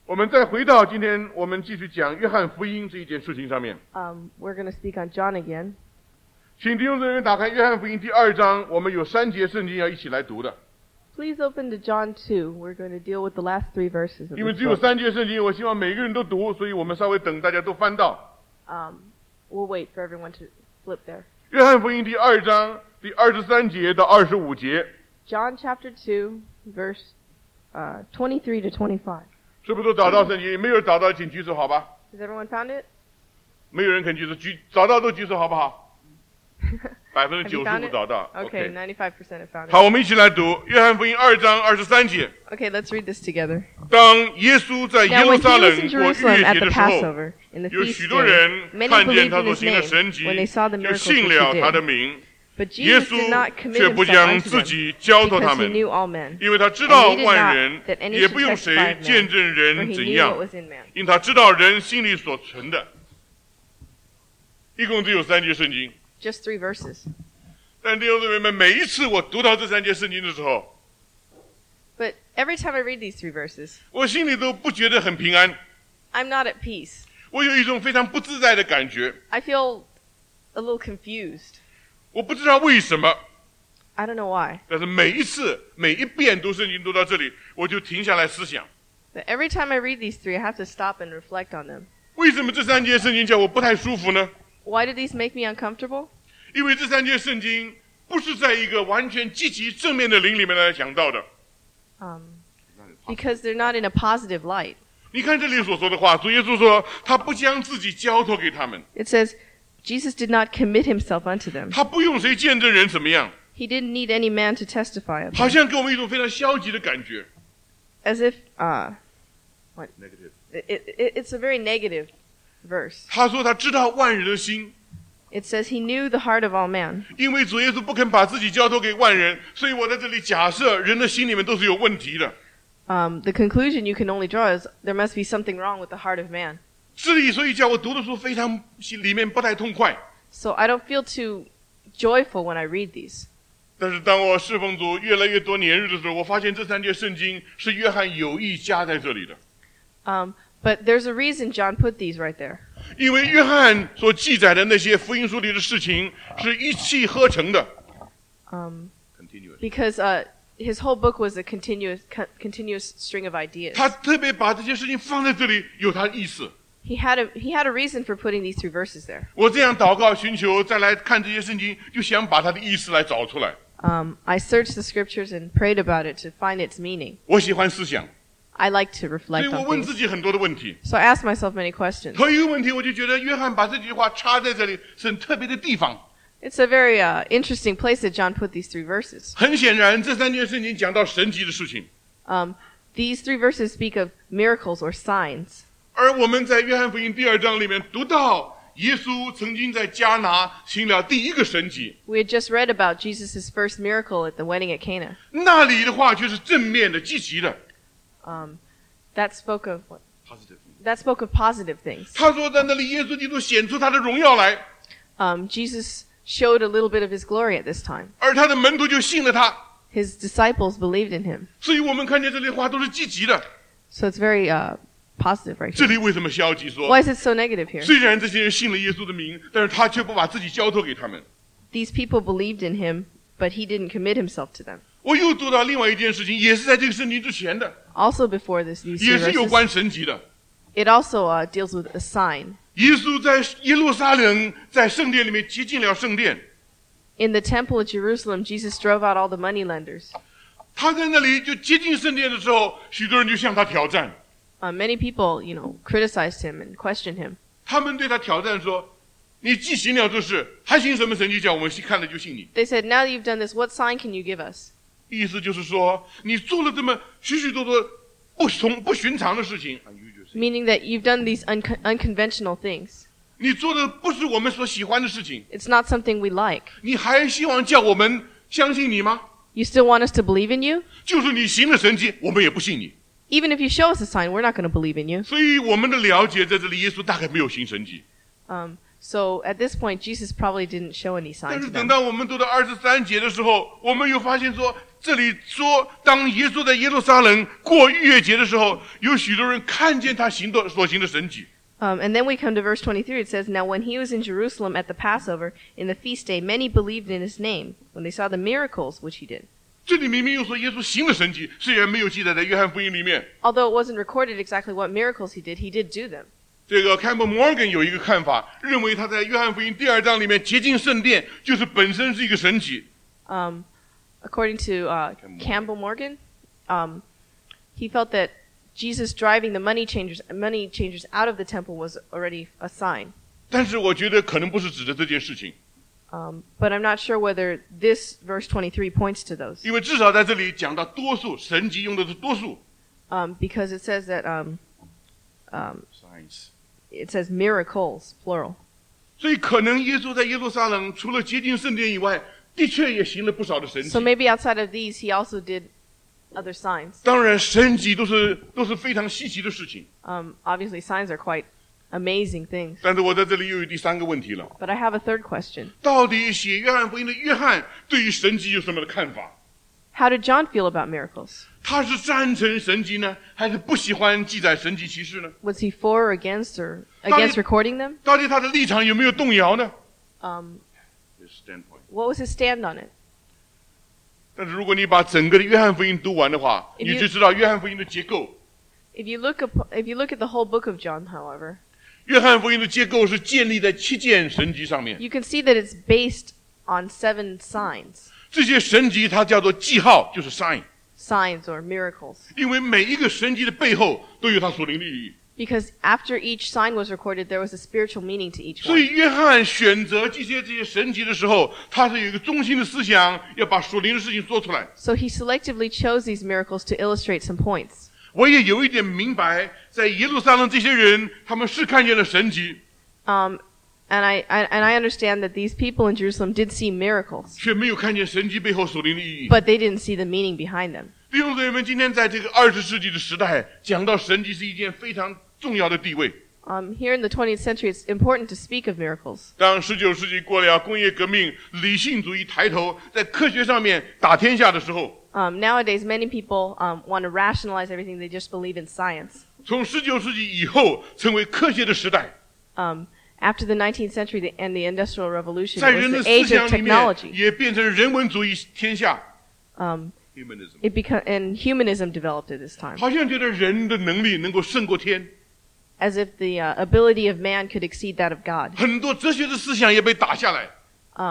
我们再回到今天我们继续讲约翰福音这一件事情上面。 We're going to speak on John again. 请弟兄姊妹打开约翰福音第2章，我们有3节圣经要一起来读的。 Please open to John 2. We're going to deal with the last 3 verses of 因为 this 只有 book. 3节圣经，我希望每个人都读，所以我们稍微等大家都翻到。 We'll wait for everyone to flip there. 约翰福音第2章第23节到25节。 John chapter 2, verse 23 to 25. 是不是都找到圣经？没有人找到，请举手好吧？ Has everyone found it? 没有人肯举手，找到都举手好不好？95%找到。 Okay, 95% have found it. 好，我们一起来读约翰福音2章23节。 Okay, let's read this together. 当耶稣在耶 Now 路 when 撒 he 冷 was in 过 Jerusalem 逾 at 节 the 的时候， Passover, in the 有 feast 许多 day, 人 many 看见 believed 他 in 所 his 行的 name 神迹， when they saw the 就 miracles 信 which 了 he 他的 did. 名。 But 耶 Jesus did not 稣 commit 却不 himself 将 unto 自 them, 己交托他 because he 们， knew all men, 因为他知道 and he did 万 not 人 that any 也 should 不用 testify 谁 of 见 men, 证 for 人 he 怎 knew 样 what，was in man. 因他知道人心里所存的。一共只有3节圣经， Just 3 verses. 但弟兄姊妹们，每一次我读到这3节圣经的时候， But every time I read these 3 verses, 我心里都不觉得很平安， I'm not at peace. 我有一种非常不自在的感觉， I feel a little confused. 我不知道为什么。 I don't know why. 但是每一遍读圣经读到这里，我就停下来思想， But every time I read these 3, I have to stop and reflect on them. 为什么这3节圣经叫我不太舒服呢？ Why do these make me uncomfortable? 因为这3节圣经不是在一个完全积极正面的灵里面来讲到的。 Because they're not in a positive light. 你看这里所说的话，主耶稣说他不将自己交托给他们， It says, Jesus did not commit himself unto them. 他不用谁见证人怎么样， He didn't need any man to testify of 好 him. 像给我们一种非常消极的感觉。 As if, it's a very negative verse. 他说他知道万人的心， It says he knew the heart of all man. 因为主耶稣不肯把自己交托给万人，所以我在这里假设人的心里面都是有问题的。 The conclusion you can only draw is there must be something wrong with the heart of man. 这里所以叫我读的时候非常里面不太痛快。 So I don't feel too joyful when I read these. 但是当我侍奉主越来越多年日的时候，我发现这3节圣经是约翰有意加在这里的。 But there's a reason John put these right there. 因为约翰所记载的那些福音书里的事情是一气呵成的。 Because his whole book was a continuous string of ideas. 他特别把这些事情放在这里，有他的意思。 He had a reason for putting these 2 verses there. 我这样祷告寻求，再来看这些圣经，就想把他的意思来找出来。 I searched the scriptures and prayed about it to find its meaning. 我喜欢思想， I like to 所以 reflect 我 on 问自 things. 己很多的问题。 So I asked myself many questions. 头一个问题，我就觉得约翰把这句话插在这里是很特别的地方。 It's a very interesting place that John put these 3 verses. 很显然，这3节圣经讲到神迹的事情， These 3 verses speak of miracles or signs. 而我们在约翰福音第2章里面读到，耶稣曾经在迦拿行了第一个神迹。 We had just read about Jesus' first miracle at the wedding at Cana. 那里的话却是正面的、积极的。 That spoke of what? That spoke of positive things. 他说，在那里，耶稣基督显出他的荣耀来， Jesus showed a little bit of his glory at this time. 而他的门徒就信了他。 His disciples believed in him. 所以我们看见这里的话都是积极的。 So it's very positive right 这 here. 里为什么消极说？ Why is it so negative here? 虽然这些人信了耶稣的名，但是他却不把自己交托给他们。 These people believed in him, but he didn't commit himself to them. 我又读到另外一件事情，也是在这个圣经之前的， Also before these 也 3 是有 verses, 关神迹的。 it also deals with a sign. 耶稣在耶路撒冷，在圣殿里面洁净了圣殿。 In the temple at Jerusalem, Jesus drove out all the moneylenders. 他在那里就接近圣殿的时候，许多人就向他挑战。 Many people, criticized him and questioned him. 他们对他挑战说：“你既行了这事，还行什么神迹？叫我们看了就信你。” They said, now that you've done this, what sign can you give us? 意思就是说，你做了这么许许多多不寻常的事情， Meaning that you've done these unconventional things. 你做的不是我们所喜欢的事情， It's not something we like. 你还希望叫我们相信你吗？ You still want us to believe in you? 就是你行了神迹，我们也不信你。 Even if you show us a sign, we're not going to believe in you. 所以我们的了解在这里，耶稣大概没有行神迹。 So at this point, Jesus probably didn't show any 但 sign 是 to 等 them. 到我们读到23节的时候，我们又发现说， 这里说，当耶稣在耶路撒冷过逾越节的时候，有许多人看见他所行的神迹。 And then we come to verse 23. It says, Now when he was in Jerusalem at the Passover, in the feast day, many believed in his name, when they saw the miracles which he did. 这里明明又说耶稣行了神迹，虽然没有记载在约翰福音里面。 Although it wasn't recorded exactly what miracles he did do them. 这个 Campbell Morgan 有一个看法，认为他在约翰福音第2章里面洁净圣殿，就是本身是一个神迹。 According to Campbell Morgan, he felt that Jesus driving the money changers out of the temple was already a sign. 但是我觉得可能不是指的这件事情。 But I'm not sure whether this verse 23 points to those. 因为至少在这里讲到多数，神迹用的是多数。 Because it says that Signs. It says miracles plural. 所以可能耶稣在耶路撒冷除了洁净圣殿以外，的确也行了不少的神迹。 So maybe outside of these, he also did other signs. 当然，神迹都是非常稀奇的事情。 Obviously, signs are quite amazing things. 但是我在这里又有第3个问题了。 But I have a third question. 到底写约翰福音的约翰对于神迹有什么的看法？ How did John feel about miracles? 他是赞成神迹呢，还是不喜欢记载神迹奇事呢？ Was he for or against recording them? 到底他的立场有没有动摇呢？ What was his stand on it? 但是如果你把整个的约翰福音读完的话，你就知道约翰福音的结构。 If you look at the whole book of John, however, 约翰福音的结构是建立在7件神迹上面。 You can see that it's based on 7 signs. 这些神迹它叫做记号，就是 signs or miracles. 因为每一个神迹的背后都有它属灵的意义。 Because after each sign was recorded, there was a spiritual meaning to each 所以 one. 约翰选择这些神迹的时候，他是有一个中心的思想，要把属灵的事情说出来。 So he selectively chose these miracles to illustrate some points. 我也有一点明白，在耶路撒冷这些人，他们是看见了神迹。 And I understand that these people in Jerusalem did see miracles, 却没有看见神迹背后属灵的意义。 but they didn't see the meaning behind them. 弟兄姊妹们，今天在这个20世纪的时代，讲到神迹是一件非常重要的地位。 Here in the 20th century, it's important to speak of miracles. 当19世纪过了，工业革命、理性主义抬头，在科学上面打天下的时候， Nowadays, many people want to rationalize everything. They just believe in science. 从19世纪以后，成为科学的时代。 After the 19th century and the Industrial Revolution, 在 it 人 was 的 the 思 age of 想里面， technology. 也变成人文主义天下。Humanism. And humanism developed at this time, 好像觉得人的能力能够胜过天。 as if the ability of man could exceed that of God. 很多哲学的思想也被打下来。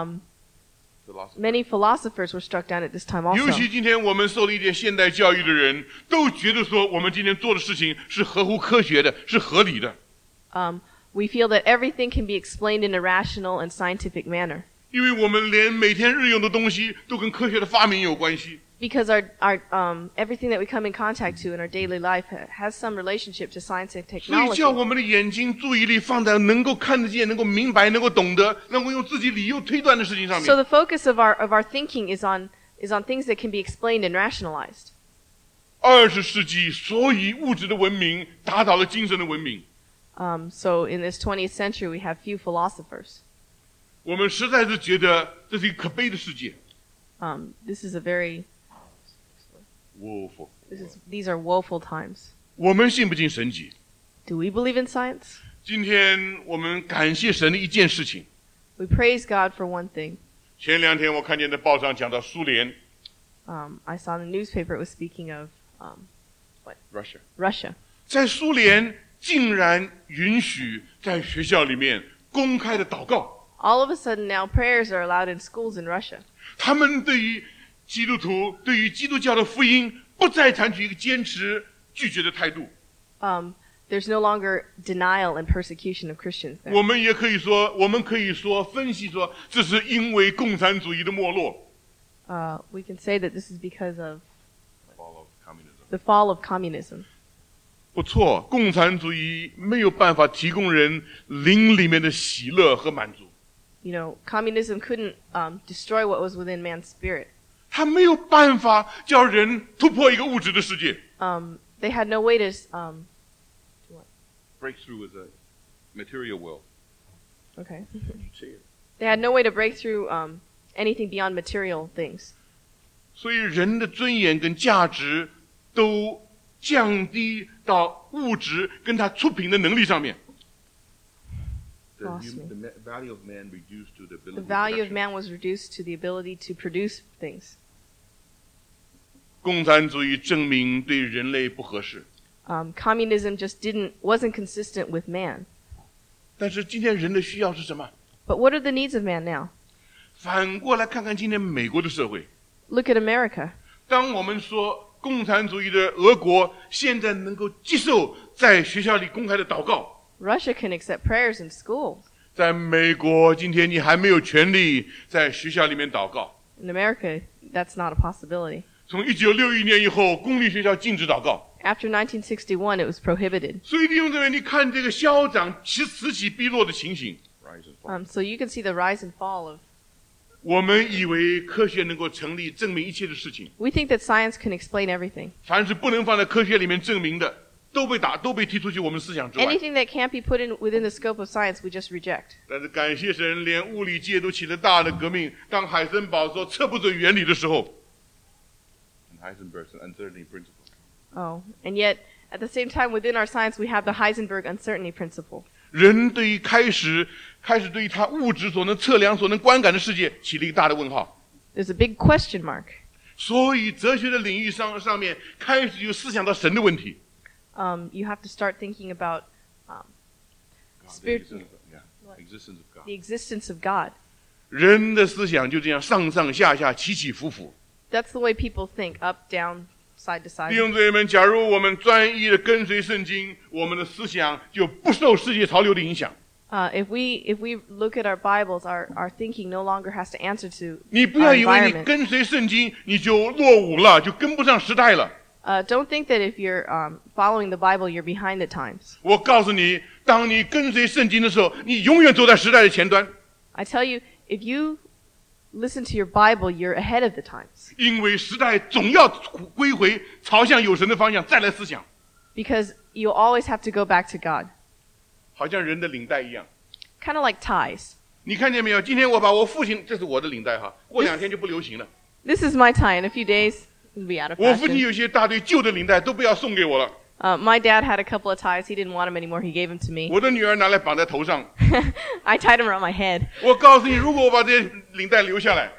Many philosophers were struck down at this time 尤 also. 其今天我们受了一点现代教育的人，都觉得说我们今天做的事情是合乎科学的，是合理的。 We feel that everything can be explained in a rational and scientific manner. 因为我们连每天日用的东西都跟科学的发明有关系。 Because our everything that we come in contact to in our daily life has some relationship to science and 所以叫 technology. 我们的眼睛、注意力放在能够看得见、能够明白、能够懂得、能够用自己理由推断的事情上 So 面。 the focus of our thinking is on things that can be explained and rationalized. 20世纪所以物质的文明打倒了精神的文明。 So in this 20th century, we have few philosophers. 我们实在是觉得这是一个可悲的世界。 This is a very Woeful. these are woeful times. 我们信不信神迹？ Do we believe in science? 今天我们感谢神的一件事情。 We praise God for one thing. 前2天我看见在报上讲到苏联 I saw in the newspaper it was speaking of Russia. 在苏联竟然允许在学校里面公开的祷告。 All of a sudden now prayers are allowed in schools in Russia. 他们对于基督徒、对于基督教的福音，不再采取一个坚持拒绝的态度。 There's no longer denial and persecution of Christians there. 我们可以说分析说，这是因为共产主义的没落。 We can say that this is because of the fall of communism. 不错，共产主义没有办法提供人灵里面的喜乐和满足。 You know, communism couldn't destroy what was within man's spirit. 他没有办法叫人突破一个物质的世界。 They had no way to Break through with the material world. okay. They had no way to break through anything beyond material things. 所以人的尊严跟价值都降低到物质跟他出品的能力上面。The value of man reduced to the ability. The value of man was reduced to the ability to produce things. 共产主义证明对人类不合适。 Communism just wasn't consistent with man. 但是今天人的需要是什么？ But what are the needs of man now? 反过来看看今天美国的社会。 Look at America. 当我们说共产主义的俄国现在能够接受在学校里公开的祷告。 Russia can accept prayers in school. 在美国，今天你还没有权利在学校里面祷告。 In America, that's not a possibility. 从1961年以后，公立学校禁止祷告。 After 1961, it was prohibited. 所以弟兄姊妹，你看这个校长此起彼落的情形。 So you can see the rise and fall of. 我们以为科学能够成立证明一切的事情。 We think that science can explain everything. 凡是不能放在科学里面证明的。都被踢出去我们思想之外。 Anything that can't be put within the scope of science, we just reject. 但是感谢神，连物理界都起了大的革命。当海森堡说测不准原理的时候 ，Heisenberg's uncertainty principle. Oh, and yet at the same time, within our science, we have the Heisenberg uncertainty principle. 人对于开始对于他物质所能测量、所能观感的世界起了一个大的问号。 There's a big question mark. 所以哲学的领域上面开始有思想到神的问题。 You have to start thinking about the existence of God. 人的思想就这样上上下下、起起伏伏。 That's the way people think, up, down, side to side. 弟兄姊妹们，假如我们专一的跟随圣经，我们的思想就不受世界潮流的影响。 If we look at our Bibles, our thinking no longer has to answer to 你不要以为你跟随圣经，你就落伍了，就跟不上时代了。 Don't think that if you're following the Bible, you're behind the times. 我告诉你，当你跟随圣经的时候，你永远走在时代的前端。 I tell you, if you listen to your Bible, you're ahead of the times. 因为时代总要归回朝向有神的方向，再来思想。 Because you'll always have to go back to God. 好像人的领带一样。 Kind of like ties. 你看见没有？今天我把我父亲，这是我的领带哈，过2天就不流行了。 This is my tie. In a few days. Be out of 我父亲 fashion. 有些大堆旧的领带都不要送给我了。 My dad had a couple of ties. He didn't want them anymore. He gave them to me. 我的女儿拿来绑在头上。 I tied them around my head. 我告诉你，如果我把这些领带留下来，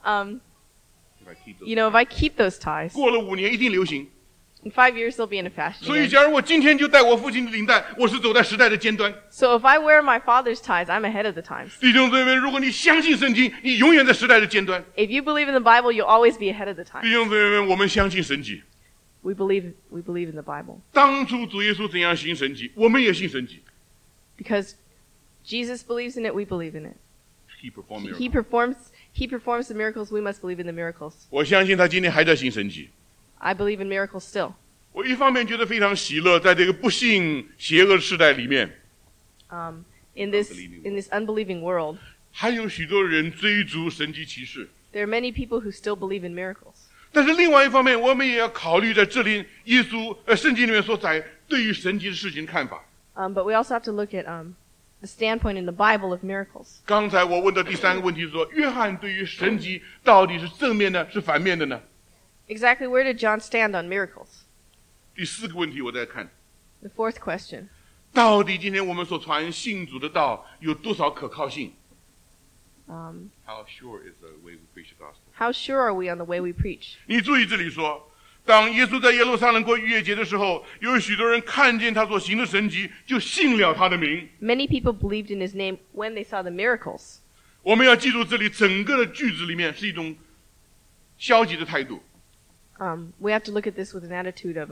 you know, if I keep those ties, 过了5年一定流行。 in 5 years they'll be in a fashion. 所以， Again. 假如我今天就带我父亲的领带，我是走在时代的尖端。 So if I wear my father's ties, I'm ahead of the times. 弟兄姊妹，如果你相信圣经，你永远在时代的尖端。 If you believe in the Bible, you'll always be ahead of the 弟 times. 兄姊妹们，我们相信神迹。 We believe in the Bible 当初主耶稣怎样行神迹，我们也信神迹。 because Jesus believes in it. We believe in it. He performed He miracles. performs the miracles. We must believe in the miracles. 我相信他今天还在行神迹。 I believe in miracles still. 我一方面觉得非常喜乐，在这个不幸邪恶的时代里面， In this unbelieving world, 还有许多人追逐神迹奇事。 there are many people who still believe in miracles. 但是另外一方面，我们也要考虑在这里耶稣圣经里面所载对于神迹的事情的看法。 But we also have to look at the standpoint in the Bible of miracles. 刚才我问的第3个问题是说，约翰对于神迹到底是正面的，是反面的呢？ Exactly where did John stand on miracles? 第4个问题我在看， The fourth question. 到底今天我们所传信主的道有多少可靠性？ How sure is the way we preach the gospel? How sure are we on the way we preach? 你注意这里说，当耶稣在耶路撒冷过逾越节的时候，有许多人看见他所行的神迹，就信了他的名。 Many people believed in his name when they saw the miracles. 我们要记住，这里整个的句子里面是一种消极的态度。 We have to look at this with an attitude of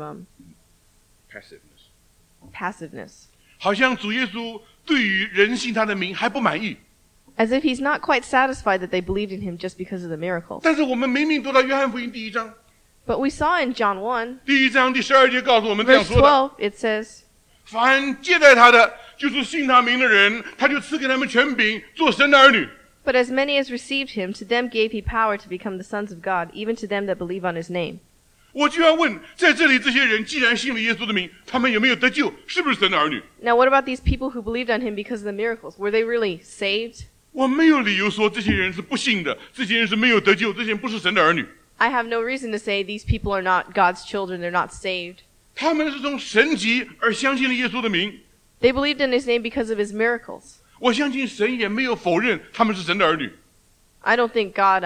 passiveness. 好像主耶稣对于人信他的名还不满意。 As if he's not quite satisfied that they believed in him just because of the miracles. 但是我们明明读到约翰福音第1章， But we saw in John 1, 第1章第12节告诉我们这样 verse 说的： 12, it says, 凡接待他的，就是信他名的人，他就赐给他们权柄，做神的儿女。 But as many as received him, to them gave he power to become the sons of God, even to them that believe on his name. 我就要问，在这里这些人既然信了耶稣的名，他们有没有得救？是不是神的儿女？ Now what about these people who believed on him because of the miracles? Were they really saved? 我没有理由说这些人是不信的，这些人是没有得救，这些人不是神的儿女。 I have no reason to say these people are not God's children, they're not saved. 他们是从神迹而相信了耶稣的名。 They believed in his name because of his miracles. 我相信神也没有否认他们是神的儿女。 I don't think God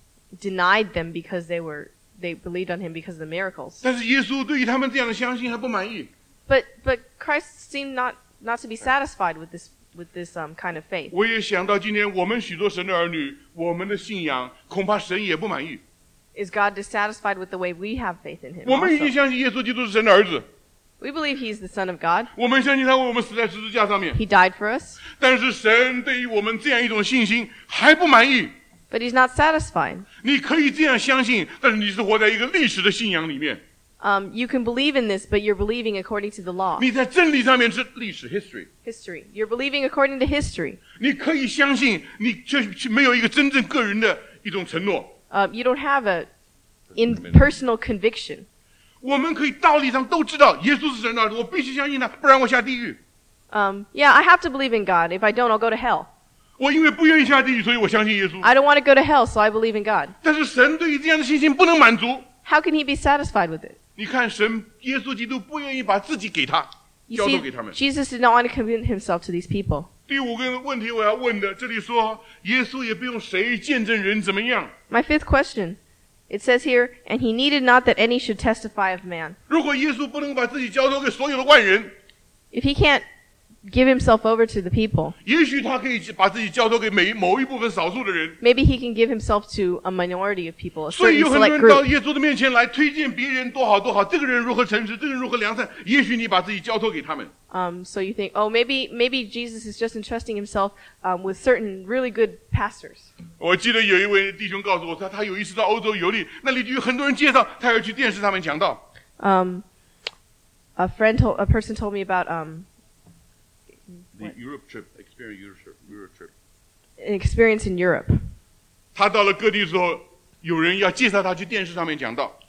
denied them because they believed on him because of the miracles. 但是耶稣对于他们这样的相信还不满意。 But Christ seemed not to be satisfied with this kind of faith. 我也想到今天我们许多神的儿女，我们的信仰恐怕神也不满意。 Is God dissatisfied with the way we have faith in him? 我们已经 also? 相信耶稣基督是神的儿子。 We believe he's the Son of God. 我们相信他为我们死在十字架上面。 He died for us. 但是神对于我们这样一种信心还不满意。 But he's not satisfied. 你可以这样相信，但是你是活在一个历史的信仰里面。 You can believe in this, but you're believing according to the law. 你在真理上面是历史 History. You're believing according to history. 你可以相信，你却没有一个真正个人的一种承诺。 You don't have a impersonal conviction. 我们可以道理上都知道耶稣是神的儿子，我必须相信他，不然我下地狱。 Yeah, I have to believe in God. If I don't, I'll go to hell. 我因为不愿意下地狱，所以我相信耶稣。 I don't want to go to hell, so I believe in God. 但是神对于这样的信心不能满足。 How can he be satisfied with it? 你看，神耶稣基督不愿意把自己给他， You 交托 see, 给他们。 Jesus did not want to commit himself to these people. 第五个问题我要问的，这里说耶稣也不用谁见证人怎么样。 My fifth question. It says here, and he needed not that any should testify of man. 如果耶稣不能把自己交托给所有的万人， If he can't give himself over to the people, 也许他可以把自己交托给某一部分少数的人。 maybe he can give himself to a minority of people, a 所以 certain 有很多 select 人到 group. 耶稣的面前来推荐别人多好多好，这个人如何诚实，这个人如何良善，也许你把自己交托给他们。 So you think, oh, maybe Jesus is just entrusting himself with certain really good pastors. 我记得有一位弟兄告诉我，他有一次到欧洲游历，那里就有很多人介绍，他要去电视上面讲道。 A person told me about The Europe trip, Europe trip. an experience in Europe. 他到了各地的时候，有人要介绍他去电视上面讲道，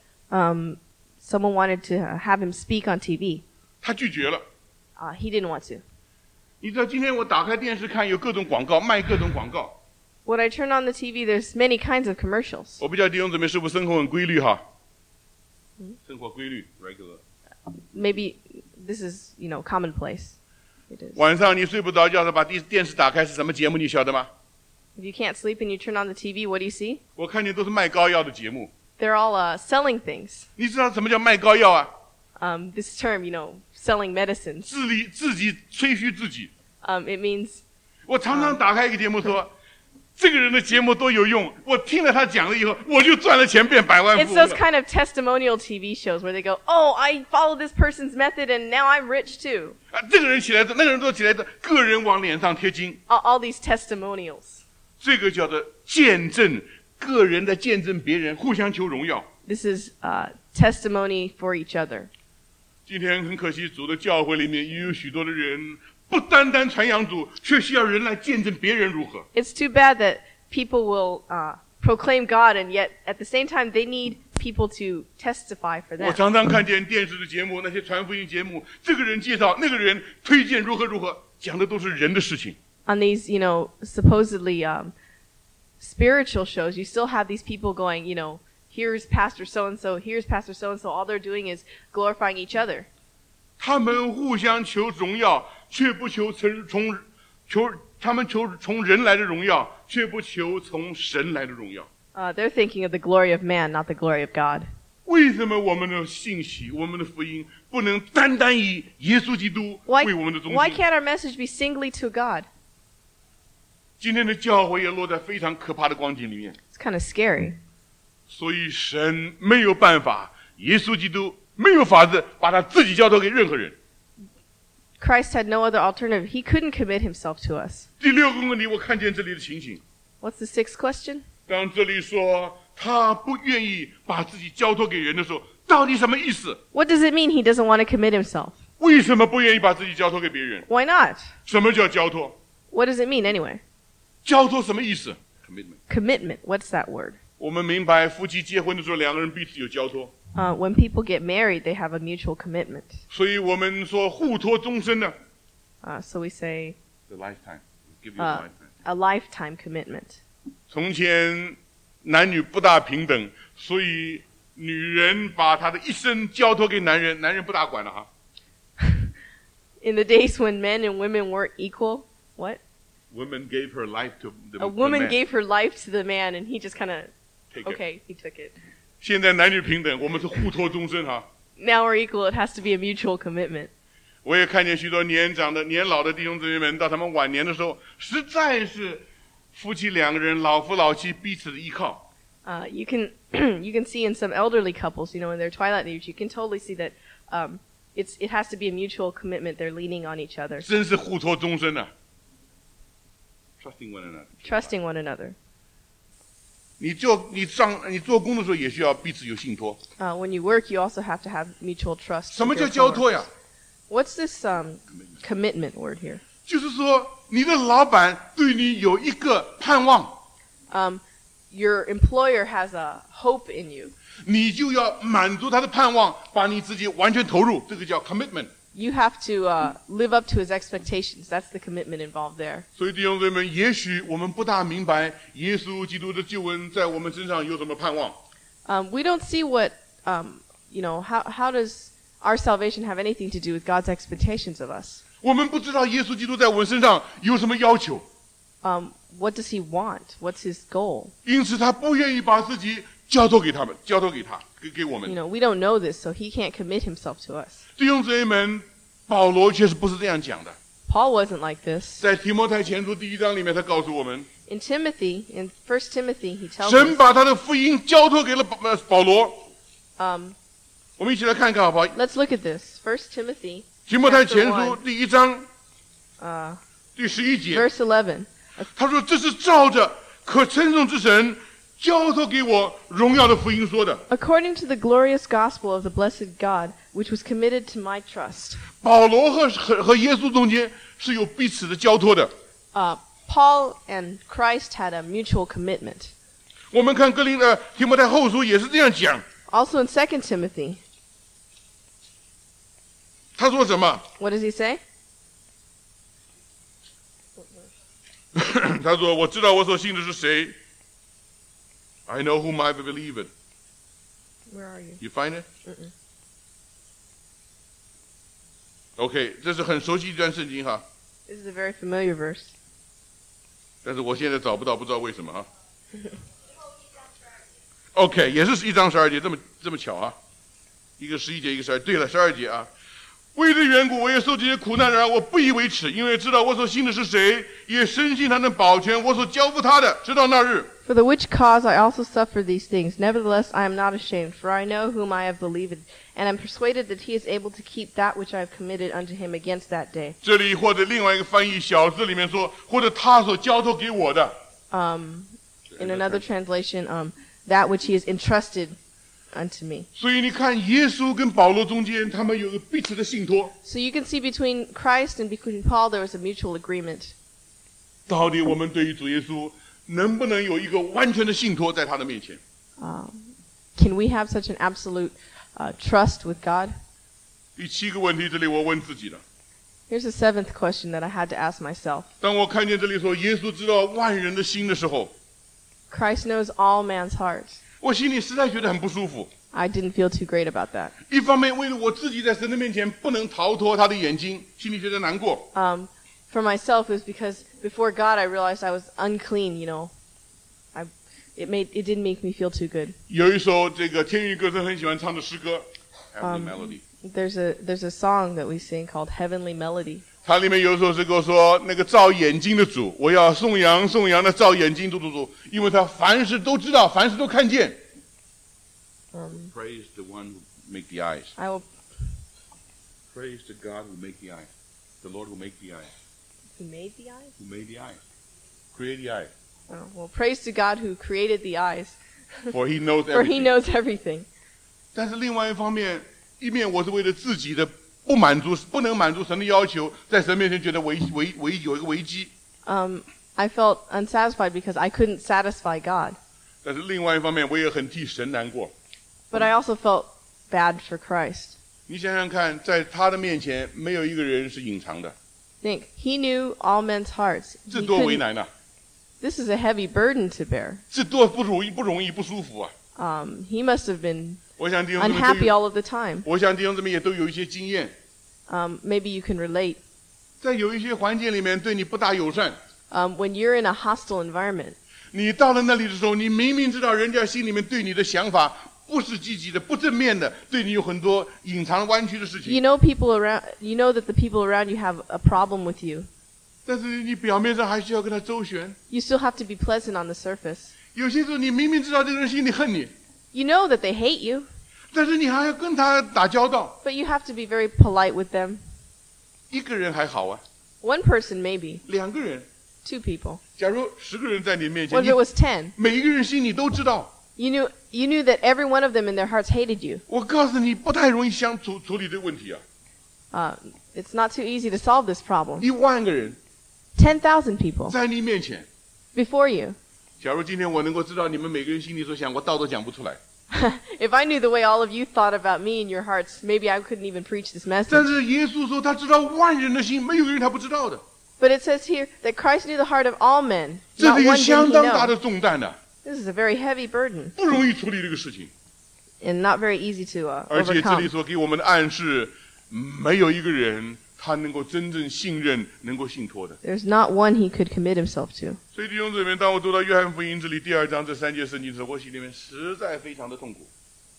Someone wanted to have him speak on TV. 他拒绝了。 He didn't want to. 你知道今天我打开电视看，有各种广告，卖各种广告。 When I turn on the TV, there's many kinds of commercials. 我不知道弟兄姊妹是不是生活很规律哈？生活规律 regular。 Maybe this is, commonplace. It is. 晚上你睡不着觉的，把电视打开是什么节目？你晓得吗？ If you can't sleep and you turn on the TV, what do you see? 我看见都是卖膏药的节目。 They're all selling things. 你知道什么叫卖膏药啊？ This term, selling medicines. 自己吹嘘自己。 It means 我常常打开一个节目说，这个人的节目多有用，我听了他讲了以后，我就赚了钱变百万 it's 富翁 those 了。 kind of testimonial TV shows where they go, "Oh, I follow this person's method and now I'm rich too." 这个人起来的，那个人都起来的，个人往脸上贴金， All these testimonials. 这个叫做见证，个人的见证别人，互相求荣耀。 This is testimony for each other. 今天很可惜，主的教会里面也有许多的人，不单单传扬主，却需要人来见证别人如何。 It's too bad that people will proclaim God and yet at the same time they need people to testify for 我 them. 常常看见电视的节目，那些传福音节目，这个人介绍那个人推荐如何如何，讲的都是人的事情。 On these, supposedly spiritual shows, you still have these people going, here's Pastor so-and-so, here's Pastor so-and-so. All they're doing is glorifying each other. 他们互相求荣耀，却不求他们求从人来的荣耀，却不求从神来的荣耀。 They're thinking of the glory of man, not the glory of God. 为什么我们的信息、我们的福音不能单单以耶稣基督 Why 为我们的中 why 心？ can't our message be singly to God? 今天的教会也落在非常可怕的光景里面， It's kind of scary. 所以神没有办法，耶稣基督没有法子把他自己交托给任何人。 Christ had no other alternative. He couldn't commit himself to us. 第六个问题，我看见这里的情形， What's the sixth question? 当这里说他不愿意把自己交托给人的时候，到底什么意思？ What does it mean he doesn't want to commit himself? 为什么不愿意把自己交托给别人？ Why not? 什么叫交托？ What does it mean anyway? 交托什么意思 ？commitment。 Commitment. What's that word? 我们明白，夫妻结婚的时候，两个人彼此有交托， When people get married, they have a mutual commitment. 所以我们说互托终身呢。 So we say The lifetime, give you a lifetime. a lifetime commitment. 从前男女不大平等，所以女人把她的一生交托给男人，男人不大管了哈。 In the days when men and women weren't equal, what? Women gave her life to the A woman man. gave her life to the man, and he just kind of, Take it. okay, he took it. 现在男女平等，我们是互托终身哈。 Now we're equal. It has to be a mutual commitment. 我也看见许多年长的、年老的弟兄姊妹们，到他们晚年的时候，实在是夫妻两个人老夫老妻彼此的依靠。 You can you can see in some elderly couples, you know, in their twilight years, you can totally see that it has to be a mutual commitment. They're leaning on each other, 真是互托终身啊 ！Trusting one another. trusting one another. 你做工的时候也需要彼此有信托。 When you work, you also have to have mutual trust. 什么叫交托呀？ What's this commitment word here? 就是说，你的老板对你有一个盼望， Your employer has a hope in you. 你就要满足他的盼望，把你自己完全投入，这个叫 commitment。 You have to live up to his expectations. That's the commitment involved there. 所以弟兄姊妹们，也许我们不大明白耶稣基督的救恩在我们身上有什么盼望。 We don't see what, how does our salvation have anything to do with God's expectations of us? 我们不知道耶稣基督在我们身上有什么要求， What does he want? What's his goal? 因此他不愿意把自己交托给他，给我们。 We don't know this, so he can't commit himself to us. 弟兄姊妹们，保罗确实不是这样讲的。 Paul wasn't like this. 在提摩太前书第1章里面，他告诉我们， In 1 Timothy, he tells 神 us, 把他的福音交托给了保罗。 um, 我们一起来看看好不好？ let's look at this. 1 Timothy, 提摩太前书第1章 uh, 第11节， verse 11. 他说：“这是照着可称颂之神交托给我荣耀的福音说的。” According to the glorious gospel of the blessed God, which was committed to my trust. 保罗和耶稣中间是有彼此的交托的。 Paul and Christ had a mutual commitment. 我们看提摩太后书也是这样讲。 Also in 2 Timothy, 他说什么？ what does he say? 他说：“我知道我所信的是谁。I know whom I believe in. Where are you? You find it? OK， 这是很熟悉一段圣经哈。 This is a very familiar verse. 但是我现在找不到，不知道为什么哈。OK， 也是1章12节，这么巧啊，一个11节，一个12。对了，12节啊。为这缘故，我也受这些苦难，然而我不以为耻，因为知道我所信的是谁，也深信他能保全我所交付他的，直到那日。 For the which cause I also suffer these things. Nevertheless, I am not ashamed, for I know whom I have believed, and am persuaded that he is able to keep that which I have committed unto him against that day. 这里或者另外一个翻译小字里面说，或者他所交托给我的。 In another translation, that which he has entrusted unto me. 所以你看，耶稣跟保罗中间，他们有个彼此的信托。 So you can see between Christ and between Paul there was a mutual agreement. 到底我们对于主耶稣能不能有一个完全的信托在他的面前？ Can we have such an absolute trust with God? 第7个问题，这里我问自己了。 Here's the 7th question that I had to ask myself. 当我看见这里说耶稣知道万人的心的时候， Christ knows all man's hearts. 我心里实在觉得很不舒服。 I didn't feel too great about that. 一方面，为了我自己在神的面前不能逃脱他的眼睛，心里觉得难过。 For myself, it was because before God I realized I was unclean, It didn't make me feel too good. 有一首这个天韵歌声很喜欢唱的诗歌 ，Heavenly Melody。 There's a song that we sing called Heavenly Melody. 它里面有一首诗歌说，那个照眼睛的主，我要颂扬的照眼睛主，因为他凡事都知道，凡事都看见。Praise the one who make the eyes. I will Praise the God who make the eyes. The Lord who make the eyes. Who made the eyes? Who made the eyes? Create the eyes. Oh, well, praise to God who created the eyes. For he knows For he everything. knows everything. 但是另外一方面，一面我是为了自己的不能满足神的要求，在神面前觉得有一个危机。 I felt unsatisfied because I couldn't satisfy God. 但是另外一方面，我也很替神难过。 But I also felt bad for Christ. 你想想看，在他的面前，没有一个人是隐藏的， Think, he knew all men's hearts. 这多为难呐！ This is a heavy burden to bear. 这多不容易，不舒服啊！ He must have been 我想弟兄姊妹都 unhappy 有， all of the time. 我想弟兄姊妹也都有一些经验， Maybe you can relate. 在有一些环境里面对你不大友善， When you're in a hostile environment, 你到了那里的时候，你明明知道人家心里面对你的想法不是积极的、不正面的，对你有很多隐藏弯曲的事情。 you know that the people around you have a problem with you. 但是你表面上还是要跟他周旋。 You still have to be pleasant on the surface. 有些时候你明明知道这个人心里恨你， You know that they hate you, 但是你还要跟他打交道。 but you have to be very polite with them. 一个人还好啊， One person maybe, 两个人， two people. 假如10个人在你面 What 前， if it was 10? 每一个人心里都知道。 You knew that every one of them in their hearts hated you. 我告诉你，不太容易处理这个问题啊。 It's not too easy to solve this problem. 10000个人 10,000 people 在你面前， before you. 假如今天我能够知道你们每个人心里所想，我道都讲不出来。 If I knew the way all of you thought about me in your hearts, maybe I couldn't even preach this 但 message. 是耶稣说他知道万人的心，没有一个人他不知道的， But it says here that Christ knew the heart of all men. 这 Not 是一 one 个 did 相 he 当大 know. 的重担的， This is a very heavy burden 不容易处理这个事情。 and not very easy to 而且这里 overcome. 所给我们的暗示，没有一个人他能够真正信任、能够信托的。 There's not one he could commit himself to. 所以弟兄姊妹，当我读到约翰福音这里第2章这3节圣经时，我心里面实在非常的痛苦。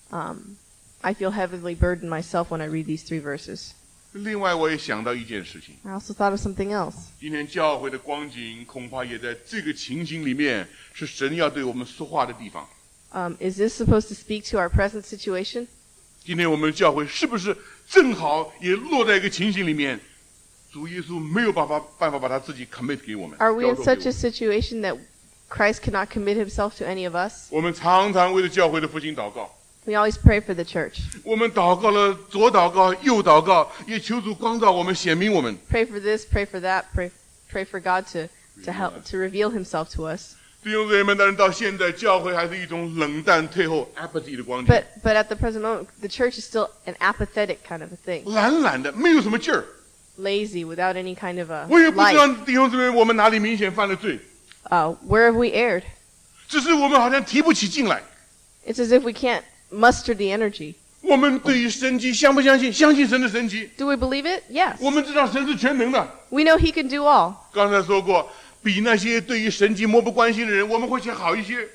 I feel heavily burdened myself when I read these 3 verses. 另外，我也想到一件事情， I also thought of something else. 今天教会的光景恐怕也在这个情形里面，是神要对我们说话的地方。 Is this supposed to speak to our present situation? 今天我们的教会是不是正好也落在一个情形里面？主耶稣没有办法把他自己 commit 给我们。 Are we in 交托给 such a situation that Christ cannot commit himself to any of us? 我们常常为了教会的复兴祷告， We always pray for the church. 我们祷告了左祷告右祷告，也求主光照我们，显明我们。 Pray for this, pray for that, pray for God to help to reveal himself to us. 弟兄姊妹们，但是到现在，教会还是一种冷淡退后 apathy 的光景， But at the present moment, the church is still an apathetic kind of a thing, 懒懒的，没有什么劲儿。 lazy without any kind of a 我也不知道 life. 弟兄姊妹，我们哪里明显犯了罪， Where have we erred? 只是我们好像提不起劲来。 It's as if we can't muster the energy. 我们对于神迹相不相信？相信神的神迹。 Do we believe it? Yes. 我们知道神是全能的。 We know he can do all. 刚才说过，比那些对于神迹漠不关心的人，我们会先好一些。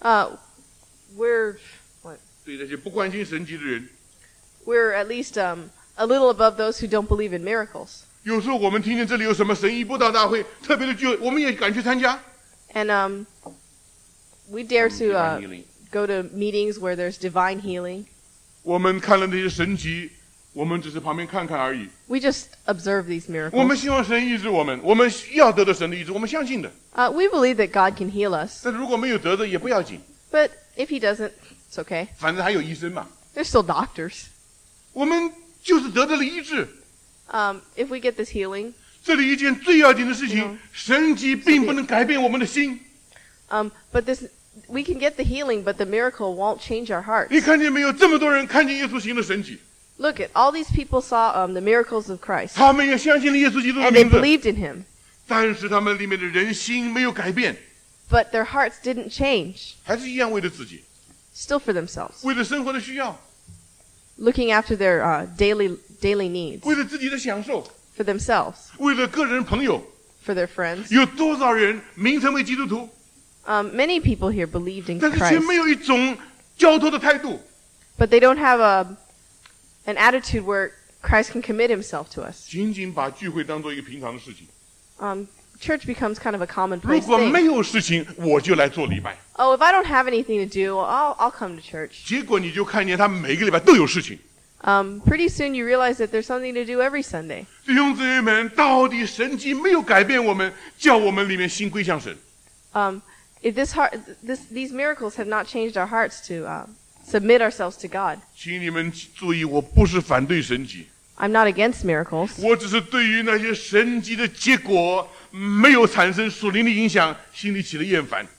We're what? 对那些不关心神迹的人， We're at least a little above those who don't believe in miracles. 有时候我们听见这里有什么神医布道大会，特别的聚会，我们也敢去参加。 And we dare to go to meetings where there's divine healing. 我们看了那些神迹，我们只是旁边看看而已。 We just observe these 我们 miracles. 希望神医治我们，我们要得到神的医治，我们相信的。 We believe that God can heal us. 但如果没有得的也不要紧， But if he doesn't, it's okay. 反正还有医生嘛。 There's still doctors. 我们就是得到了医治。 If we get this healing, 这里一件最要紧的事情，神迹并不能改变我们的心。 but we can get the healing, but the miracle won't change our hearts. 你看见没有？这么多人看见耶稣行的神迹， Look at all these people saw the miracles of Christ, 他们也相信了耶稣基督的 and they 名字， believed in him, 但是他们里面的人心没有改变， but their hearts didn't change. 还是一样为了自己， Still for themselves, 为了生活的需要， looking after their daily needs, 为了自己的享受， for themselves, 为了个人朋友。 for their friends. 有多少人名称为基督徒， Many people here believed in 但是却 Christ, 没有一种交托的态度。 but they don't have an attitude where Christ can commit himself to us. 仅仅把聚会当做一个平常的事情。 Church becomes kind of a 如 commonplace 果没 thing. 有事情，我就来做礼拜。 Oh, if I don't have anything to do, well, I'll come to church. 结果你就看见他每个礼拜都有事情。 Pretty soon you realize that there's something to do every Sunday. 弟兄姊妹们，到底神迹没有改变我们，叫我们里面心归向神。 If these miracles have not changed our hearts to submit ourselves to God. 请你们注意，我不是反对神迹， I'm not against miracles. 我只是对于那些神迹的结果没有产生属灵的影响，心里起了厌烦。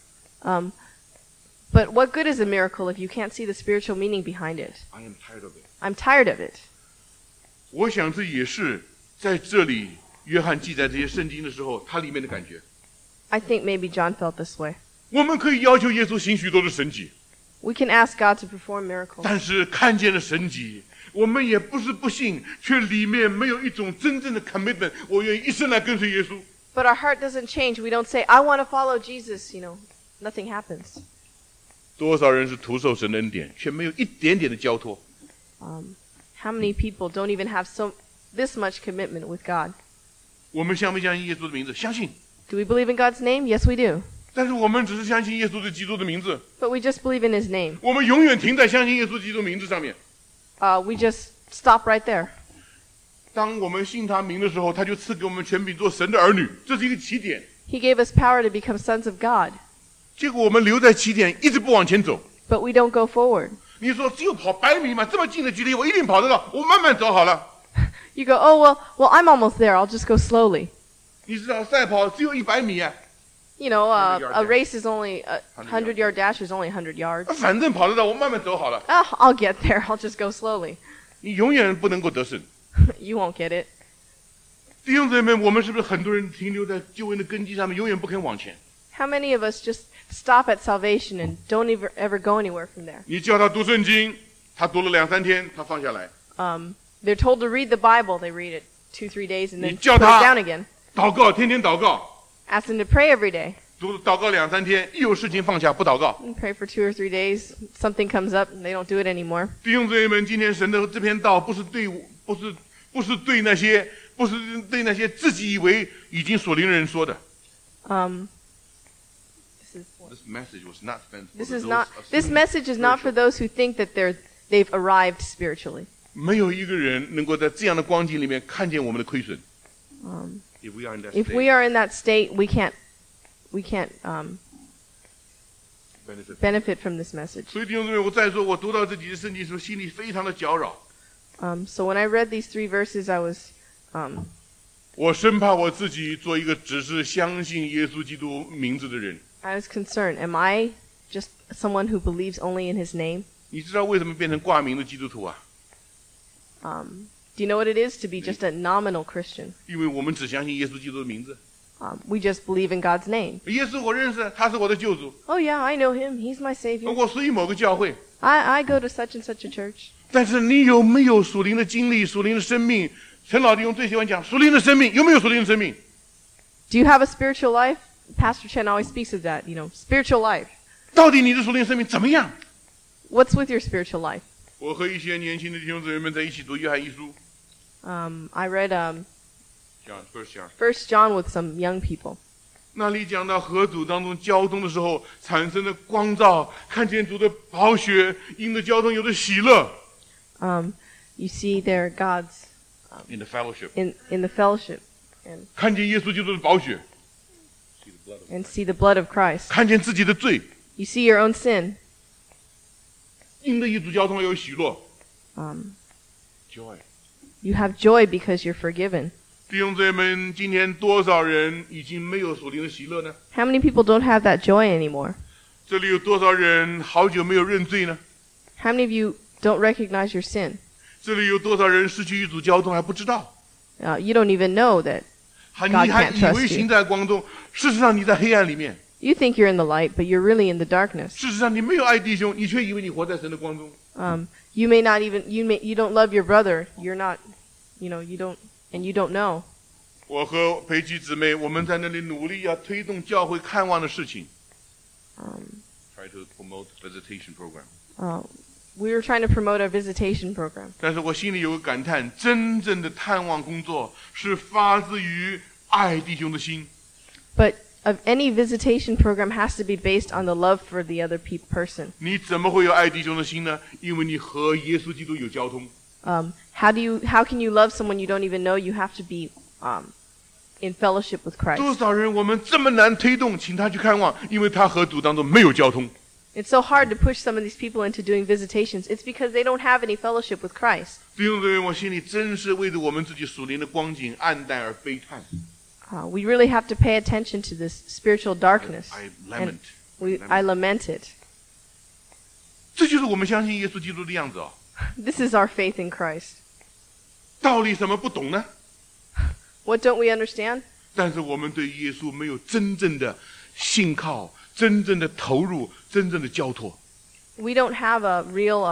But what good is a miracle if you can't see the spiritual meaning behind it? I am tired of it. I'm tired of it. 我想这也是在这里约翰记载这些圣经的时候，他里面的感觉。 I think maybe John felt this way. 我们可以要求耶稣行许多的神迹， We can ask God to perform miracles. 但是看见了神迹，我们也不是不信，却里面没有一种真正的 commitment， 我愿意一生来跟随耶稣。 But our heart doesn't change. We don't say, I want to follow Jesus, Nothing happens. 多少人是徒受神的恩典，却没有一点点的交托？ How many people don't even have this much commitment with God? 我们相不相信耶稣的名字？相信。 Do we believe in God's name? Yes, we do. 但是我们只是相信耶稣是基督的名字， But we just believe in His name. 我们永远停在相信耶稣基督的名字上面。 We just stop right there. 当我们信他名的时候，他就赐给我们权柄做神的儿女，这是一个起点。 He gave us power to become sons of God. 结果我们留在起点，一直不往前走。 But we don't go forward. 你说只有跑100米嘛，这么近的距离，我一定跑得到，我慢慢走好了。 You go, oh, well, I'm almost there. I'll just go slowly. 你知道赛跑只有100米啊， A race is only, a 100-yard dash is only 100 yards. 反正跑得到，我慢慢走好了。 I'll get there. I'll just go slowly. 你永远不能够得胜。 You won't get it. 弟兄姊妹，我们是不是很多人停留在救恩的根基上面，永远不肯往前？ How many of us just stop at salvation and don't ever go anywhere from there? 你叫他读圣经，他读了2-3天，他放下来。 They're told to read the Bible. They read it 2-3 days and then 你 put 叫 it 他 down again. 祷告，天天祷告， Ask them to pray every day. 祷告2-3天，一有事情放下不祷告。 And pray for 2 or 3 days. Something comes up and they don't do it anymore. 弟兄姊妹们，今天神的这篇道不是对那些自己以为已经属灵的人说的。 This message was not meant for those This message is not for those who think that they've arrived spiritually. 没有一个人能够在这样的光景里面看见我们的亏损。If we are in that If state, we are in that state, we can't benefit from this message. 所以弟兄姊妹，我再说，我读到这几节圣经的时候，心里非常的搅扰。 So when I read these 3 verses, I was 我生怕我自己做一个只是相信耶稣基督名字的人。 concerned. Am I just someone who believes only in His name? 你知道为什么变成挂名的基督徒啊？ Do you know what it is to be just a nominal Christian? 因为我们只相信耶稣基督的名字。 We just believe in God's name. 耶稣我认识，他是我的救主。 Oh yeah, I know Him. He's my Savior. 我属于某个教会。 I go to such and such a church. 但是你有没有属灵的经历、属灵的生命？陈老弟兄最喜欢讲属灵的生命，有没有属灵的生命？ Do you have a spiritual life? Pastor Chen always speaks of that, spiritual life. 到底你的属灵生命怎么样？ What's with your spiritual life? 我和一些年轻的弟兄姊妹们在一起读约翰一书。 I read First John. 1 John with some young people. 那里讲到河阻当中交通的时候产生的光照，看见主的宝血，因着交通有的喜乐。 You see there God's In the fellowship. in the fellowship 看见耶稣基督的宝血， and see the blood of Christ. 看见自己的罪， You see your own sin. 因着一主交通有喜乐。Joy. You have joy because you're forgiven. 弟兄姊妹们，今天多少人已经没有属灵的喜乐呢？ How many people don't have that joy anymore? 这里有多少人好久没有认罪呢？ How many of you don't recognize your sin? 这里有多少人失去一主交通还不知道？ You don't even know that 你还以为行在光中，事实上你在黑暗里面。 you think you're in the light, but you're really in the darkness. 事实上你没有爱弟兄，你却以为你活在神的光中。 You may not even you don't love your brother. You're not, you don't know. 我和培基姊妹，我们在那里努力要推动教会看望的事情。Try to promote visitation program. We were trying to promote our visitation program. 但是我心里有个感叹，真正的探望工作是发自于爱弟兄的心。 But any visitation program has to be based on the love for the other person. 你怎么会有爱弟兄的心呢？因为你和耶稣基督有交通。 How can you love someone you don't even know? You have to be in fellowship with 多 Christ. 少人我们这么难推动，请他去看望，因为他和主当中没有交通。 It's so hard to push some of these people into doing visitations. It's because they don't have any fellowship with Christ. 弟兄姊妹，我心里真是为着我们自己属灵的光景暗淡而悲叹。 We really have to pay attention to this spiritual darkness. I lament. I lament it. 这就是我们相信耶稣基督的样子哦。 This is our faith in Christ. 道理什么不懂呢？ What don't we understand? 但是我们对耶稣没有真正的信靠，真正的投入，真正的交托。 We don't have a real,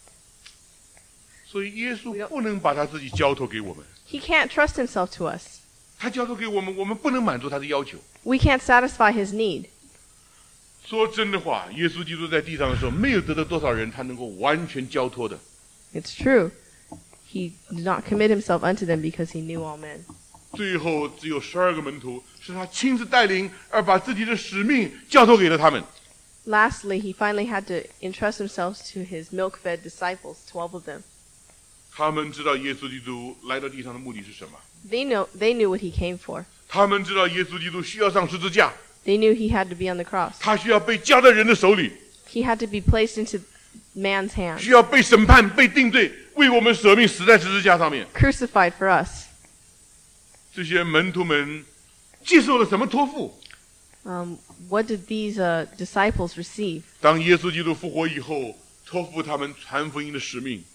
所以耶稣不能把他自己交托给我们。 He can't trust himself to us. 他交托给我们，我们不能满足他的要求。 We can't satisfy his need. 说真的话，耶稣基督在地上的时候，没有得到多少人他能够完全交托的。 It's true. He did not commit himself unto them because he knew all men. 最后只有12个门徒是他亲自带领，而把自己的使命交托给了他们。 Lastly, he finally had to entrust himself to his milk-fed disciples, 12 of them. 他们知道耶稣基督来到地上的目的是什么。 They knew what he came for. 他们知道耶稣基督需要上十字架。 They knew he had to be on the cross. 他需要被交在人的手里。 He had to be placed into man's hands. 需要被审判、被定罪，为我们舍命死在十字架上面。 Crucified for us. 这些门徒们接受了什么托付？ What did these disciples receive? 当耶稣基督复活以后，托付他们传福音的使命。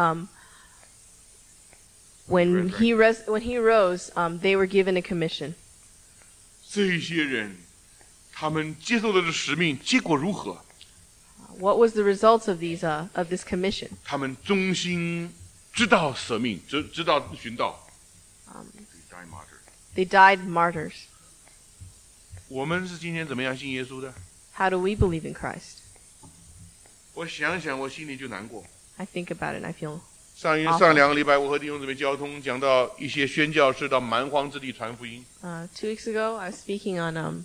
When he rose, they were given a commission. 这些人，他们接受了这使命，结果如何？ What was the results of this commission? 他们忠心知道舍命，知道寻道。 They died martyrs. 我们是今天怎么样信耶稣的？ How do we believe in Christ? 我想想，我心里就难过。 I think about it and I feel 上2个礼拜，我和弟兄姊妹交通，讲到一些宣教士到蛮荒之地传福音。 2 weeks ago, I was speaking on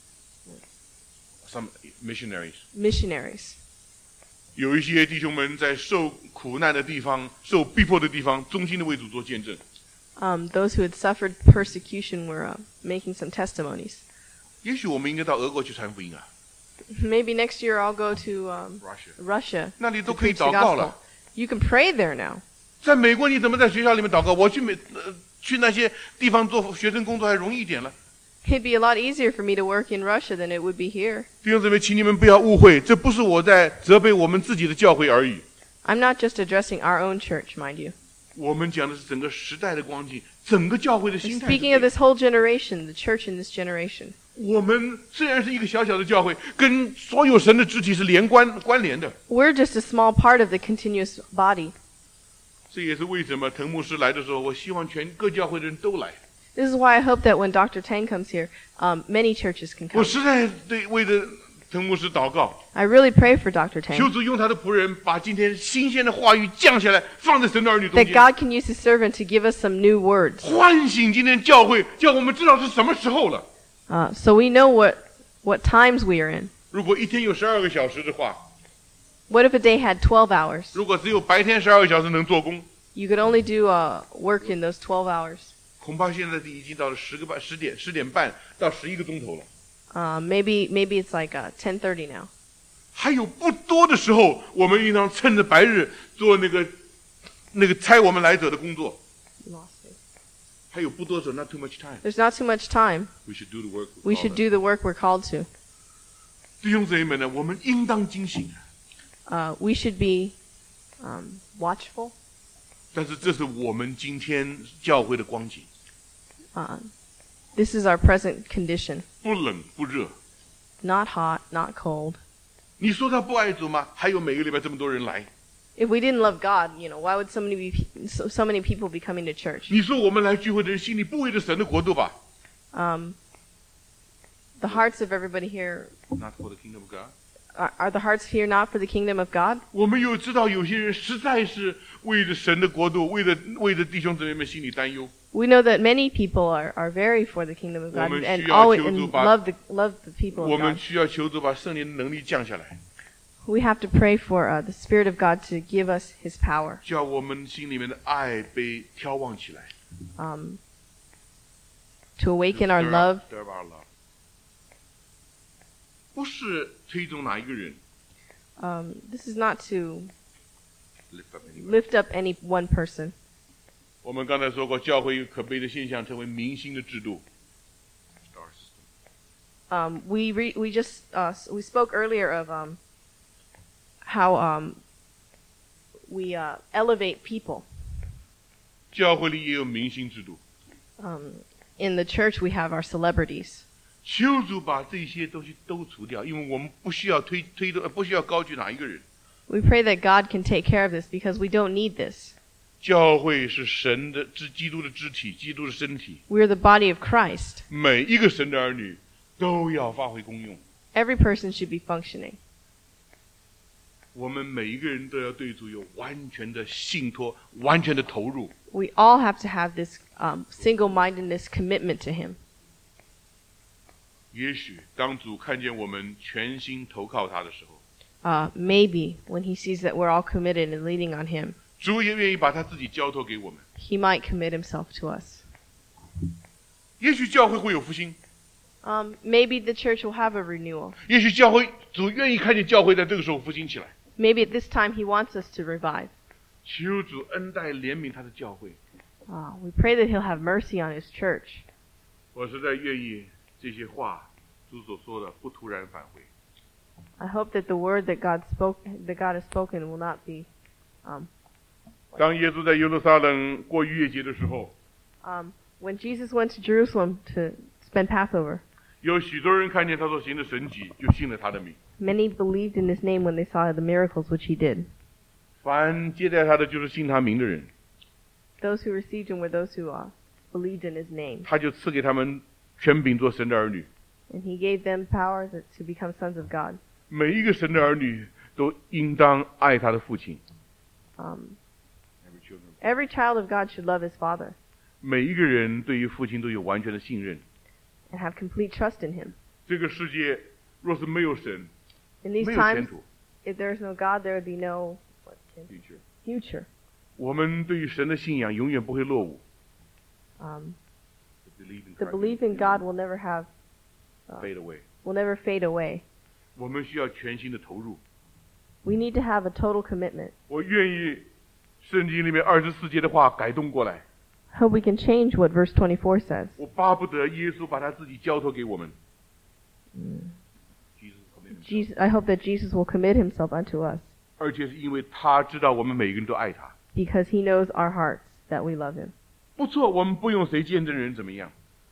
some missionaries. 有一些弟兄们在受苦难的地方、受逼迫的地方，忠心的为主做见证。 Those who had suffered persecution were making some testimonies. 也许我们应该到俄国去传福音啊。 Maybe next year I'll go to Russia. 那里都可以祷告了。 You can pray there now. 在美国你怎么在学校里面祷告？我去那些地方做学生工作还容易一点了。 It'd be a lot easier for me to work in Russia than it would be here. 弟兄姊妹，请你们不要误会，这不是我在责备我们自己的教会而已。 I'm not just addressing our own church, mind you. 我们讲的是整个时代的光景，整个教会的心态。 Speaking of this whole generation, the church in this generation. 我们虽然是一个小小的教会，跟所有神的肢体是关联的。 We're just a small part of the continuous body. 这也是为什么滕牧师来的时候，我希望全各教会的人都来。 This is why I hope that when Dr. Tang comes here, many churches can come. 我实在为着滕牧师祷告。 I really pray for Dr. Tang. 求主用他的仆人把今天新鲜的话语降下来，放在神的儿女中间。 That God can use His servant to give us some new words. 唤醒今天教会，叫我们知道是什么时候了。 So we know what times we are in. 如果一天有12个小时的话 What if a day had 12 hours? 如果只有白天12个小时能做工 You could only do work in those 12 hours. 恐怕现在已经到了10点半到11个钟头了。 Maybe it's like 10:30 now. 还有不多的时候，我们应当趁着白日做那个差我们来者的工作。还有不多的时候 ，not too much time. There's not too much time. We should do the work. We should do the work we're called to. 弟兄姊妹们呢，我们应当警醒。 We should be watchful. 但是这是我们今天教会的光景。 This is our present condition. 不冷不热。 Not hot, not cold. 你说他不爱主吗？还有每个礼拜这么多人来。 If we didn't love God, why would so many people be coming to church? 你说我们来聚会的人心里不为着神的国度吧？ The hearts of everybody here Not for the kingdom of God. Are the hearts here not for the kingdom of God? 我们又知道有些人实在是为着神的国度，为着弟兄姊妹们心里担忧。 We know that many people are very for the kingdom of God and love the people 我 of 们 God. 需要求主把圣灵的能力降下来， We have to pray for the Spirit of God to give us His power, 叫我们心里面的爱被挑旺起来。 to awaken our love. Stir our love. 不是推崇哪一个人 This is not to lift up anyone. lift up any one person. 我们刚才说过，教会有可悲的现象，成为明星的制度。 We spoke earlier of how we elevate people. 教会里也有明星制度。 in the church we have our celebrities. 求主把这些东西都除掉，因为我们不需要不需要高举哪一个人。 We pray that God can take care of this because we don't need this. 教会是神的基督的肢体，基督的身体。 We're the body of Christ. 每一个神的儿女都要发挥功用。 Every person should be functioning. 我们每一个人都要对主有完全的信托，完全的投入。 We all have to have this single-mindedness commitment to Him. 也许当主看见我们全心投靠他的时候， maybe when He sees that we're all committed and leaning on Him, 主也愿意把他自己交托给我们。 He might commit Himself to us. 也许教会会有复兴， Maybe the church will have a renewal. 也许主愿意看见教会在这个时候复兴起来。 Maybe at this time He wants us to revive. 求主恩待怜悯他的教会。 We pray that He'll have mercy on His church. 我实在愿意这些话，主所说的不突然返回。 I hope that the word that God has spoken will not be. 当耶稣在耶路撒冷过逾越节的时候， When Jesus went to Jerusalem to spend Passover, 有许多人看见他所行的神迹，就信了他的名。 many believed in His name when they saw the miracles which He did. 凡接待他的，就是信他名的人， Those who received Him were those who believed in His name. 他就赐给他们权柄做神的儿女。 And He gave them power to become sons of God. 每一个神的儿女都应当爱他的父亲。 Every child of God should love his father 每一个人对于父亲都有完全的信任。 and have complete trust in Him. 这个世界若是没有神， In 没 these 有前 times, 途。 if there is no God, there would be no future. 我们对于神的信仰永远不会落伍。 The belief in God will never fade away. fade away. 我们需要全心的投入。 We need to have a total commitment. 我愿意圣经里面24节的话改动过来。 Hope we can change what verse 24 says. 我巴不得耶稣把他自己交托给我们。 I hope that Jesus will commit Himself unto us 而且是因为他知道我们每个人都爱他。 because He knows our hearts that we love Him. 不错，我们不用谁见证人怎么样，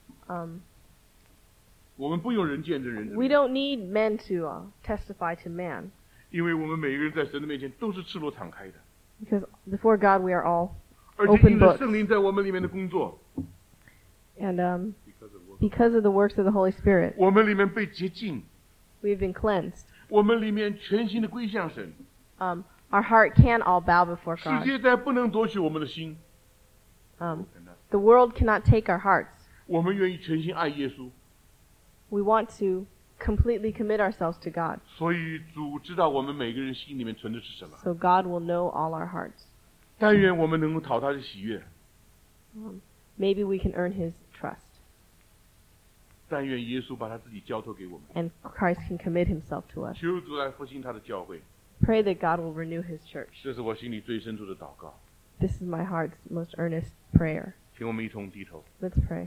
我们不用人见证人怎么 We 样， don't need men to testify to man 因为我们每个人在神的面前都是赤裸敞开的， because before God we are all 而且 Open 因着 books. 圣灵在我们里面的工作， and because of the works of the Holy Spirit 我们里面被洁净， we've been cleansed. 我们里面全心的归向神。 Our heart can all bow before 世 God. 界再不能夺取我们的心， The world cannot take our hearts. 我们愿意全心爱耶稣。 We want to completely commit ourselves to God, 所以主知道我们每个人心里面存的是什么。 so God will know all our hearts. 但愿我们能够讨他的喜悦， Maybe we can earn His trust, 但愿耶稣把他自己交托给我们。 and Christ can commit Himself to us. 求主来复兴他的教会， Pray that God will renew His church. 这是我心里最深处的祷告。 This is my heart's most earnest prayer. 请我们一同低头。 Let's pray.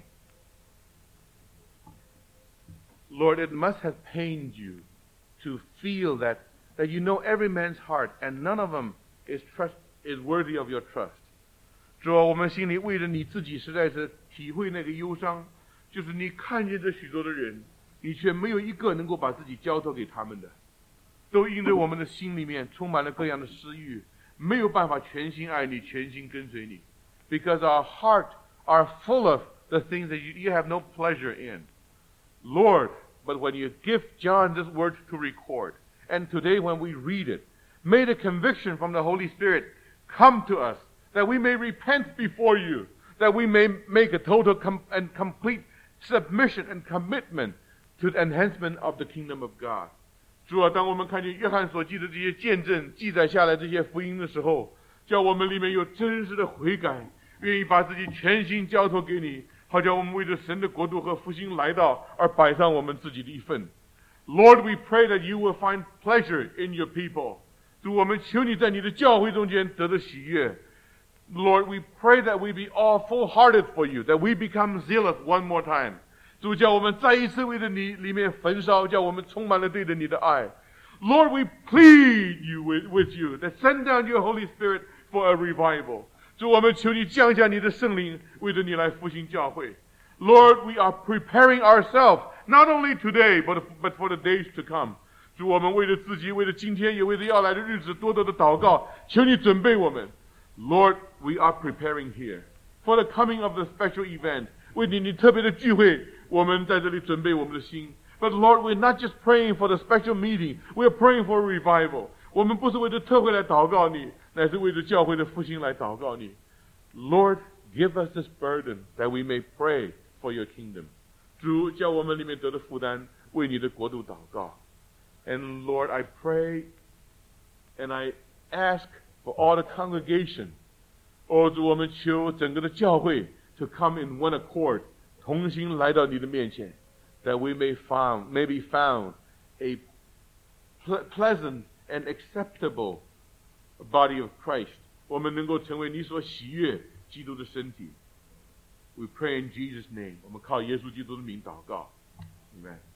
Lord, it must have pained you to feel that you know every man's heart and none of them is worthy of your trust. 主啊，我们心里为了你自己实在是体会那个忧伤，就是你看见这许多的人，你却没有一个能够把自己交托给他们的，都因着我们的心里面充满了各样的私欲，没有办法全心爱你，全心跟随你。Because our heart are full of the things that you have no pleasure in. Lord, but when you give John this word to record, and today when we read it, may the conviction from the Holy Spirit come to us, that we may repent before you, that we may make a total and complete submission and commitment to the enhancement of the kingdom of God. 主啊，当我们看见约翰所记的这些见证记载下来这些福音的时候，叫我们里面有真实的悔改，愿意把自己全心交托给你，好叫我们为着神的国度和复兴来到而摆上我们自己的一份。Lord, we pray that you will find pleasure in your people. 主，我们求你在你的教会中间得到喜悦。Lord, we pray that we be all full-hearted for you, that we become zealous one more time. 主，叫我们再一次为着你里面焚烧，叫我们充满了对着你的爱。Lord, we plead you with you, that send down your Holy Spirit for a revival. 主，我们求你降下你的圣灵，为着你来复兴教会。 Lord, we are preparing ourselves, not only today, but for the days to come. 主，我们为了自己，为了今天，也为了要来的日子，多多的祷告，求你准备我们。Lord, we are preparing here for the coming of the special event. 为你特别的聚会，我们在这里准备我们的心。But Lord, we're not just praying for the special meeting. We're praying for revival. 我们不是为了特会来祷告你，乃是为了教会的复兴来祷告你。Lord, give us this burden that we may pray for your kingdom. 主，叫我们里面得的负担，为你的国度祷告。And Lord, I pray and I ask for all the congregation. 主，我们求整个的教会 to come in one accord, 同心来到你的面前。That we may be found a pleasant and acceptable body of Christ. 我们能够成为你所喜悦基督的身体。We pray in Jesus' name. 我们靠耶稣基督的名祷告。Amen.